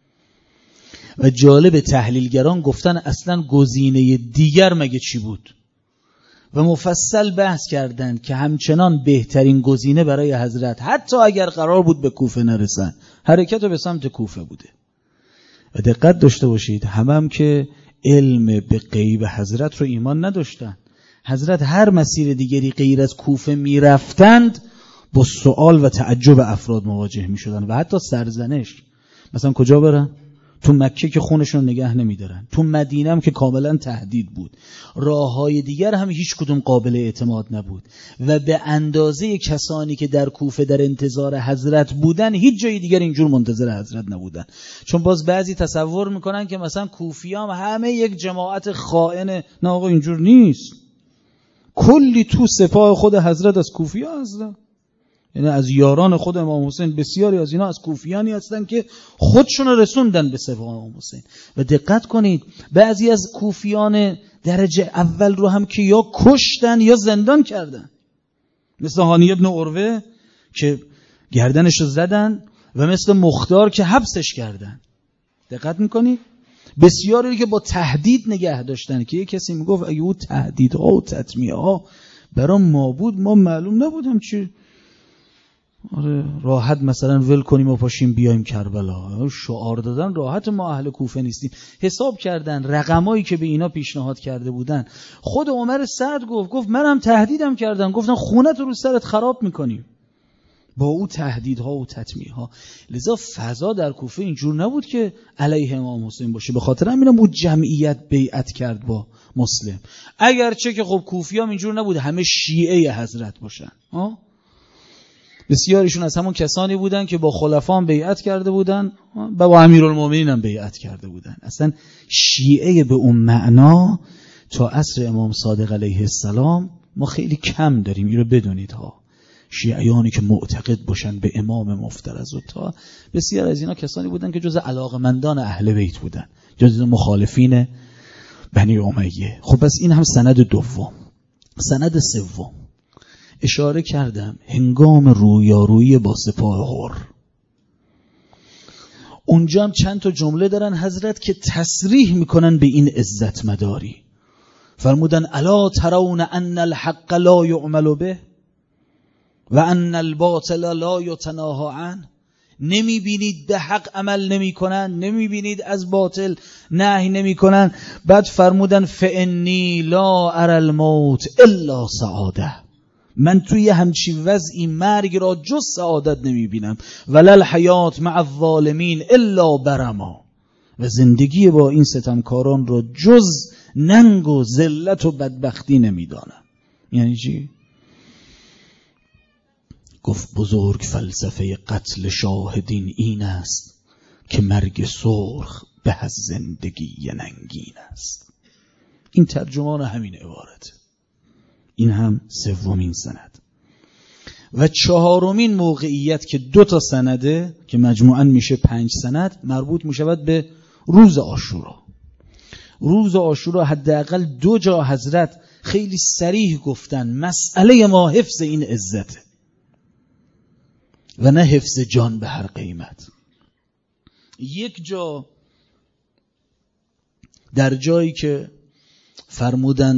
S1: و جالب تحلیلگران گفتن اصلا گزینه دیگر مگه چی بود؟ و مفصل بحث کردند که همچنان بهترین گزینه برای حضرت حتی اگر قرار بود به کوفه نرسن، حرکت به سمت کوفه بوده. و دقت داشته باشید هم که علم به غیب حضرت رو ایمان نداشتن. حضرت هر مسیر دیگری غیر از کوفه میرفتند با سوال و تعجب افراد مواجه میشدن و حتی سرزنش. مثلا کجا برن؟ تو مکه که خونشون نگه نمیدارن، تو مدینه هم که کاملا تهدید بود، راههای دیگر هم هیچ کدوم قابل اعتماد نبود و به اندازه کسانی که در کوفه در انتظار حضرت بودن هیچ جای دیگر اینجور منتظر حضرت نبودن. چون باز بعضی تصور میکنن که مثلا کوفیام همه یک جماعت خائن. نه آقا اینجور نیست، کلی تو سپاه خود حضرت از کوفیا هستن. یعنی از یاران خود امام حسین بسیاری از اینا از کوفیانی هستن که خودشون رسوندن به سپاه امام حسین. و دقت کنید بعضی از کوفیان درجه اول رو هم که یا کشتن یا زندان کردن، مثل هانی ابن عروه که گردنش رو زدن و مثل مختار که حبسش کردن. دقت میکنید بسیاری که با تهدید نگه داشتن که یک کسی میگفت اگه او تهدیدها و تطمیع ها برام ما بود ما معلوم نبودم چی راحت مثلا ول کنیم و پاشیم بیایم کربلا. شعار دادن راحت، ما اهل کوفه نیستیم. حساب کردن رقمایی که به اینا پیشنهاد کرده بودن. خود عمر سعد گفت منم تهدیدم کردن، گفتن خونت رو سرت خراب میکنیم با او تهدیدها و تطمیعها. لذا فضا در کوفه اینجور نبود که علیه امام حسین باشه. به خاطر همینم بود جمعیت بیعت کرد با مسلم، اگرچه که خب کوفیام اینجور نبود همه شیعه حضرت باشن. بسیاریشون از همون کسانی بودن که با خلفان بیعت کرده بودن و با امیرالمومنین هم بیعت کرده بودن. اصلا شیعه به اون معنا تا عصر امام صادق علیه السلام ما خیلی کم داریم. این رو بدونید ها، شیعیانی که معتقد باشن به امام مفترض و تا بسیار از اینا کسانی بودن که جز علاقمندان اهل بیت بودن، جز مخالفین بنی امیه. خب پس این هم سند دوم. سند سوم اشاره کردم هنگام رویارویی با سپاه حر، اونجا هم چند تا جمله دارن حضرت که تصریح میکنن به این عزت مداری. فرمودن الا ترون ان الحق لا یعمل به و ان الباطل لا یتناهی عنه. نمی بینید به حق عمل نمی کنن، نمی بینید از باطل نهی نمی کنن. بعد فرمودن فانی لا اری الموت الا سعاده، من توی همچی وضعی مرگ را جز سعادت نمی بینم. ولا الحیات مع الظالمین الا برما، و زندگی با این ستمکاران را جز ننگ و ذلت و بدبختی نمی دانم. یعنی چی؟ گفت بزرگ فلسفه قتل شاهدین این است که مرگ سرخ به از زندگی ننگین است. این ترجمان همین عبارت. این هم سومین سند. و چهارمین موقعیت که 2 سنده که مجموعاً میشه 5 سند، مربوط میشود به روز عاشورا. روز عاشورا حداقل 2 جا حضرت خیلی صریح گفتن مسئله ما حفظ این عزته و نه حفظ جان به هر قیمت. یک جا در جایی که فرمودن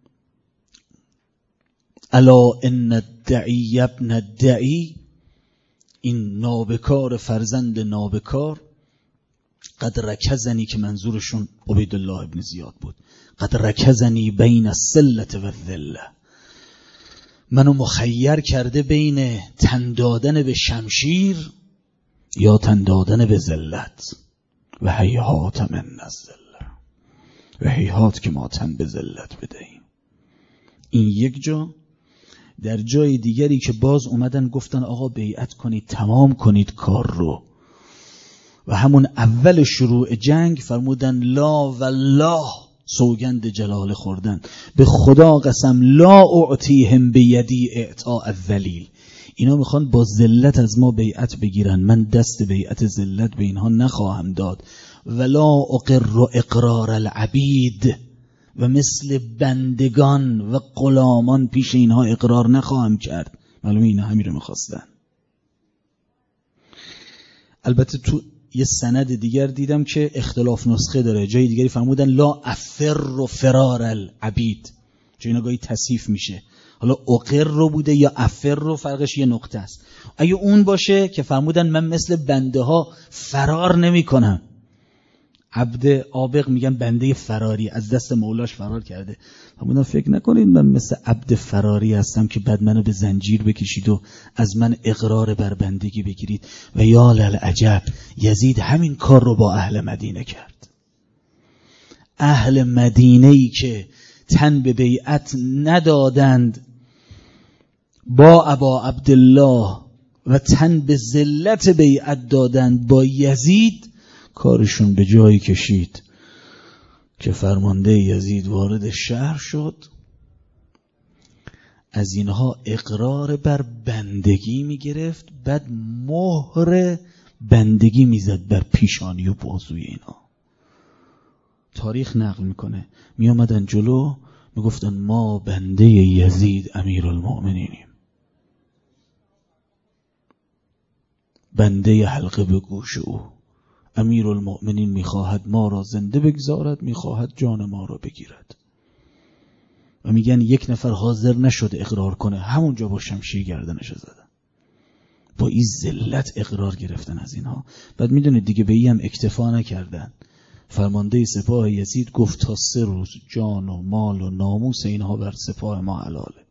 S1: الا ان الدعی ابن الدعی، این نابکار فرزند نابکار، قد رکزنی، که منظورشون عبیدالله ابن زیاد بود، قد رکزنی بین السلة و الذلة، منو مخیر کرده بین تن دادن به شمشیر یا تن دادن به ذلت. و هیهات من الذلة، و هیهات که ما تن به ذلت بدهیم. این یک جا. در جای دیگری که باز اومدن گفتن آقا بیعت کنید، تمام کنید کار رو، و همون اول شروع جنگ فرمودن لا والله، سوگند جلاله خوردن، به خدا قسم لا اعطیهم بیدی اعطاء الذلیل، اینا میخوان با ذلت از ما بیعت بگیرن، من دست بیعت ذلت به اینها نخواهم داد. ولا اقر اقرار العبید، و مثل بندگان و غلامان پیش اینها اقرار نخواهم کرد. معلومه اینا همین رو میخواستن. البته تو یه سند دیگر دیدم که اختلاف نسخه داره، جای دیگری فرمودن لا افر فرار العبید، چون اینا گاهی تصحیف میشه. حالا اقر رو بوده یا افر رو، فرقش یه نقطه است. اگه اون باشه که فرمودن من مثل بنده ها فرار نمی کنم. عبد عابق میگن بنده فراری، از دست مولاش فرار کرده. فرمودن فکر نکنید من مثل عبد فراری هستم که بعد منو به زنجیر بکشید و از من اقرار بر بندگی بگیرید. و یا للعجب، یزید همین کار رو با اهل مدینه کرد. اهل مدینه‌ای که تن به بیعت ندادند با ابا عبدالله و تن به ذلت بیعت دادند با یزید، کارشون به جایی کشید که فرمانده یزید وارد شهر شد، از اینها اقرار بر بندگی میگرفت، بعد مهر بندگی میزد بر پیشانی و بازوی اینها. تاریخ نقل میکنه میامدن جلو میگفتن ما بنده یزید امیرالمؤمنینیم، بنده حلقه به گوش او. امیرالمؤمنین میخواهد ما را زنده بگذارد، میخواهد جان ما را بگیرد. و میگن یک نفر حاضر نشد اقرار کنه، همونجا با شمشیر گردنش زدن. با این ذلت اقرار گرفتن از اینها. بعد میدونید دیگه به این هم اکتفا نکردن. فرمانده سپاه یزید گفت تا 3 روز جان و مال و ناموس اینها بر سپاه ما حلاله.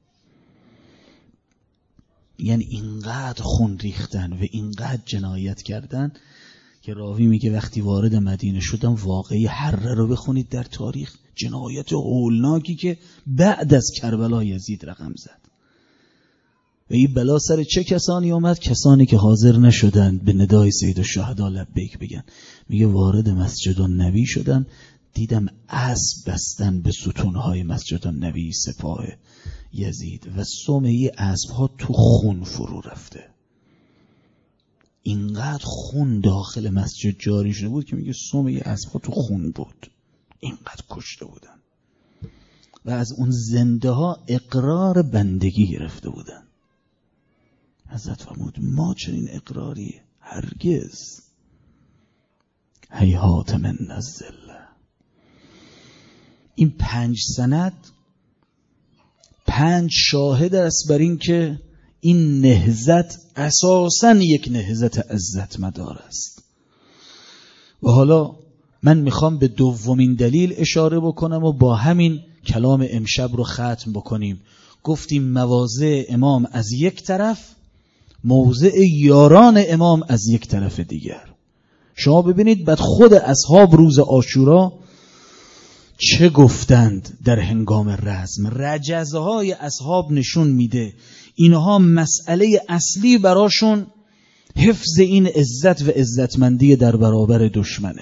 S1: یعنی اینقدر خون ریختن و اینقدر جنایت کردن که راوی میگه وقتی وارد مدینه شدم، واقعی حره رو بخونید در تاریخ، جنایت هولناکی که بعد از کربلا یزید رقم زد. و این بلا سر چه کسانی آمد؟ کسانی که حاضر نشدند به ندای سید الشهدا لبیک بگن. میگه وارد مسجد النبی شدم، دیدم اسب بستن به ستونهای مسجد النبی سپاه یزید و سومه اسبها تو خون فرو رفته. اینقدر خون داخل مسجد جاری شده بود که میگه سومه اسبها تو خون بود، اینقدر کشته بودن. و از اون زنده ها اقرار بندگی گرفته بودن. حضرت فرمود ما چنین اقراری هرگز. هیهات من الذله. این 5 سند 5 شاهد است بر این که این نهضت اساساً یک نهضت عزت مدار است. و حالا من میخوام به دومین دلیل اشاره بکنم و با همین کلام امشب رو ختم بکنیم. گفتیم مواضع امام از یک طرف، موضع یاران امام از یک طرف دیگر. شما ببینید بعد خود اصحاب روز عاشورا چه گفتند در هنگام رزم. رجزهای اصحاب نشون میده اینها مسئله اصلی براشون حفظ این عزت و عزتمندی در برابر دشمنه.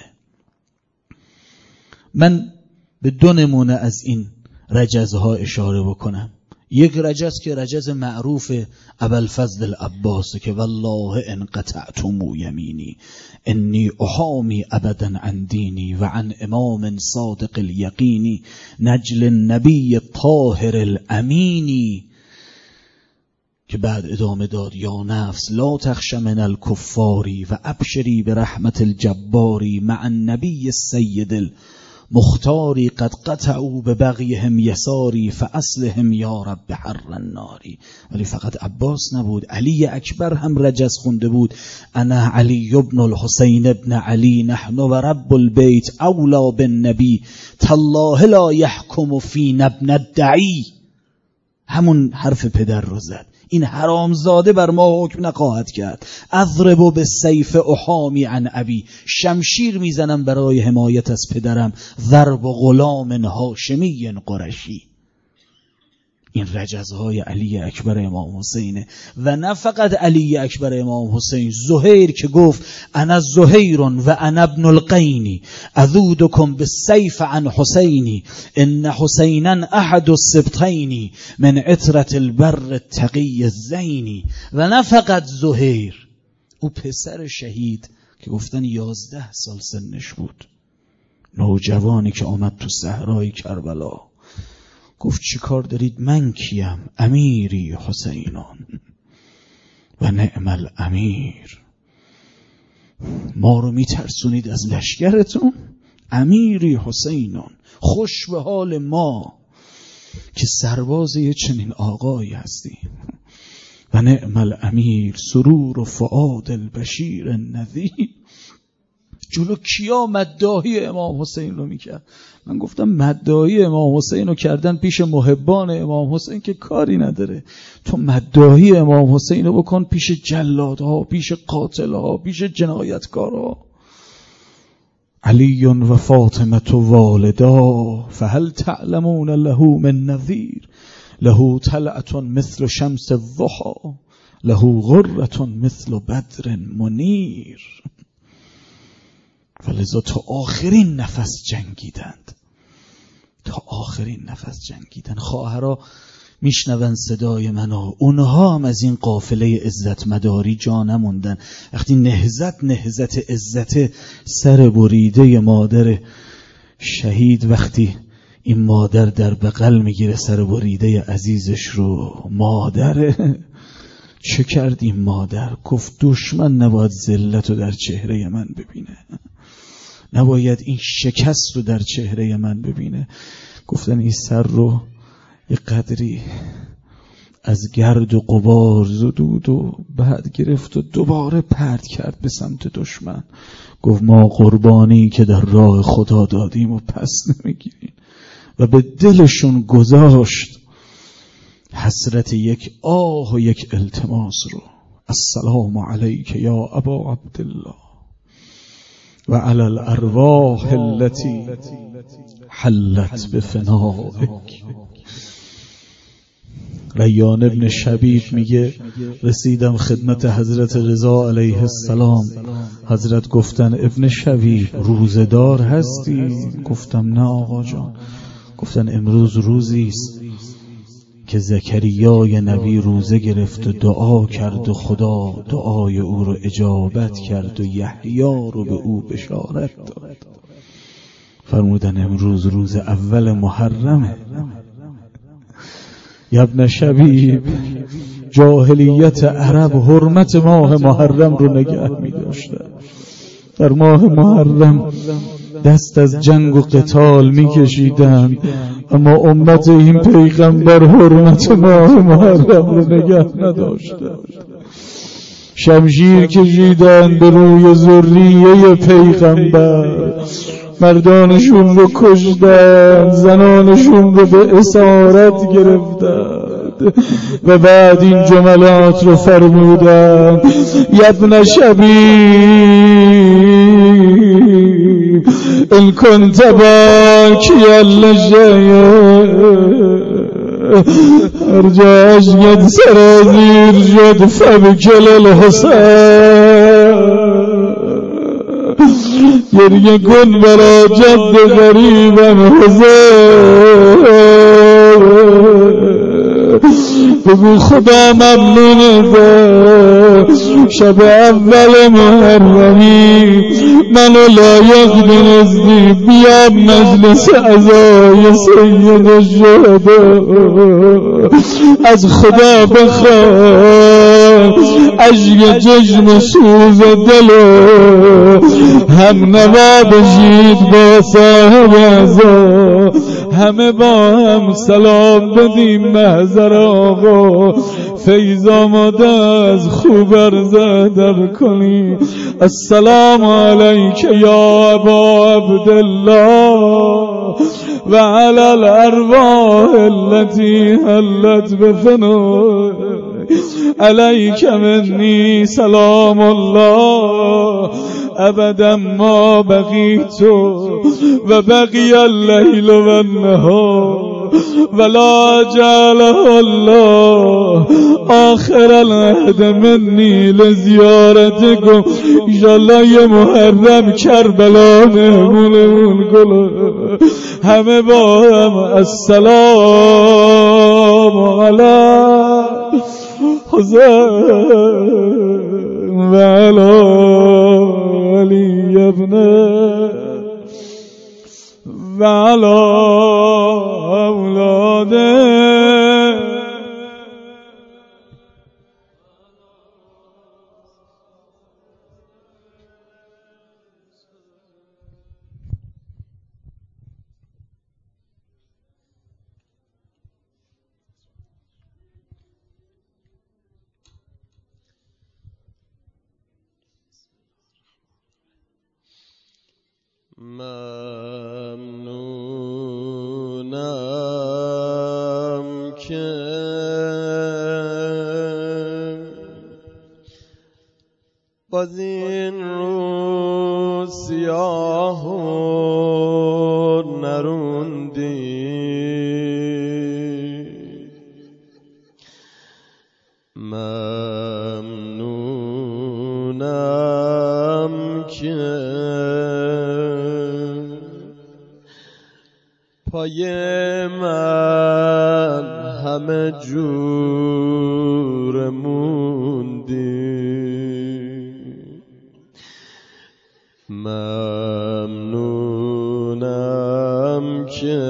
S1: من به 2 نمونه از این رجزها اشاره بکنم. یک رجز که رجز معروف ابوالفضل العباس که والله ان قطعتم یمینی انی احامی ابدا عن دینی و عن امام صادق الیقینی نجل النبی الطاهر الامینی، که بعد ادامه داد یا نفس لا تخش من الکفاری و ابشری برحمت الجباری مع النبی السید مختاری قد قطعوا ببغیهم یساری فاصلهم یا رب حر الناری. ولی فقط عباس نبود، علی اکبر هم رجز خونده بود. انا علی ابن الحسین ابن علی نحن و رب البیت اولا بالنبی تالله لا یحکم فینا ابن الدعی. همون حرف پدر رو زد. این حرامزاده بر ما حکم نخواهد کرد. اضرب بالسیف احامی عن ابی، شمشیر میزنم برای حمایت از پدرم. ضرب غلام هاشمی قرشی. این رجزهای علی اکبر امام حسینه. و نه فقط علی اکبر امام حسین، زهیر که گفت انا زهیر و انا ابن القینی اذودکم بالسیف عن حسینی ان حسینا احد السبطین من عطرة البر التقی الزینی. و نه فقط زهیر، او پسر شهید که گفتن 11 سال سنش بود، نوجوانی که آمد تو صحرای کربلا گفت چی کار دارید؟ من کیم؟ امیری حسینان و نعم الامیر. ما رو میترسونید از لشکرتون؟ امیری حسینان، خوش به حال ما که سرباز یه چنین آقایی هستیم. و نعم الامیر سرور و فؤاد البشیر النذیر. جلو کیا مداحی امام حسین رو میکرد؟ من گفتم مداحی امام حسین رو کردن پیش محبان امام حسین که کاری نداره. تو مداحی امام حسین رو بکن پیش جلادها، پیش قاتلها، پیش جنایتکارها. علی و فاطمه والدا فهل تعلمون له من نذیر له طلعة مثل شمس الضحى له غرة مثل بدر منیر. فلذا تا آخرین نفس جنگیدند، تا آخرین نفس جنگیدند. خواهرها میشنون صدای منو، اونها هم از این قافله عزت مداری جا نموندن. وقتی نهضت عزت سر بریده مادر شهید، وقتی این مادر در بغل میگیره سر بریده عزیزش رو، مادره چه کرد این مادر؟ گفت دشمن نباید ذلت رو در چهره من ببینه، نباید این شکست رو در چهره من ببینه. گفتن این سر رو یه قدری از گرد و غبار زدود و بعد گرفت و دوباره پرت کرد به سمت دشمن. گفت ما قربانی که در راه خدا دادیم و پس نمیگیریم. و به دلشون گذاشت حسرت یک آه و یک التماس رو. السلام علیک یا ابا عبدالله و علی الارواح التي حلت بفنائک. ریان ابن شبیب میگه رسیدم خدمت حضرت رضا علیه السلام. حضرت گفتن ابن شبیب روزدار هستی؟ گفتم نه آقا جان. گفتن امروز روزیست که زکریای نبی روزه گرفت و دعا کرد و خدا دعای او رو اجابت کرد و یحیی رو به او بشارت داد. فرمودن امروز روز اول محرمه. ابن شبیب، جاهلیت عرب حرمت ماه محرم رو نگه می داشتن. در ماه محرم دست از جنگ و قتال می کشیدن، اما امت این پیغمبر حرمت ماه محرم رو نگه نداشتن. شمشیر کشیدن به روی ذریه پیغمبر، مردانشون رو کشتن، زنانشون رو به اسارت گرفتن و بعد این جملات رو فرمودن: ابن شبیب ان كنت باكيا للشيء ارجع اشقد سرازير جد فبكل الحسين گریه کن برا جد غریبم حسین، بگو خدا ممنونته شب اول محرمی منو لایق دونستی بیام مجلس عزای سید الشهدا، از خدا بخواه اشک چشم سوز دلو هم نوا بشید با صاحب عزا، همه با هم سلام بدیم محضر آقا، فیض آماده از خوب عرضه در کنی. السلام علیک یا ابا عبدالله و علی الارواح التي حلت بفنای علیک منی سلام الله ابدا ما بقیت و بقی اللیل و النهار ولا جعله الله آخر العهد منی لزیارتکم. انشالله یه محرم کربلا مهمونمون کنه. همه با هم السلام علی حسین و علی علی ابن و علی اولاده.
S2: ممنونم که باز این روز سیاه نروندی، ممنونم که پای من همه جور موندی، ممنونم که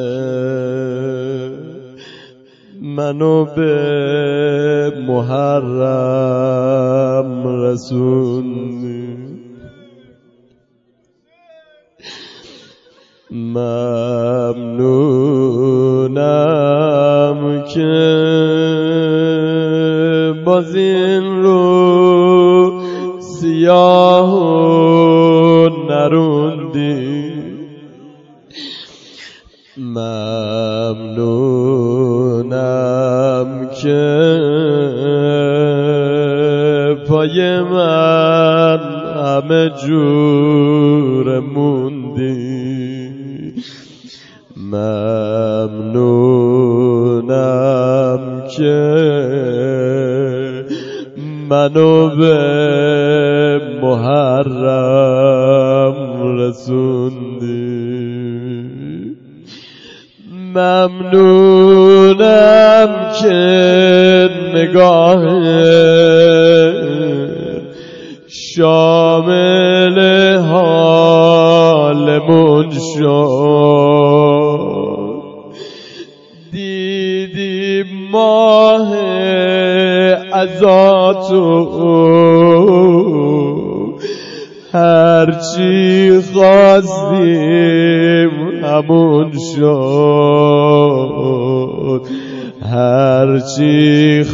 S2: منو به محرم رسوندی، ممنونم که باز این رو سیاه نروندی، ممنونم که پای من همه جور موندی، ممنونم که منو به محرم رسوندی، ممنونم که نگاه شامل حالمون شد، دیدیم ما با تو هرچی خواستیم همون شد، هرچی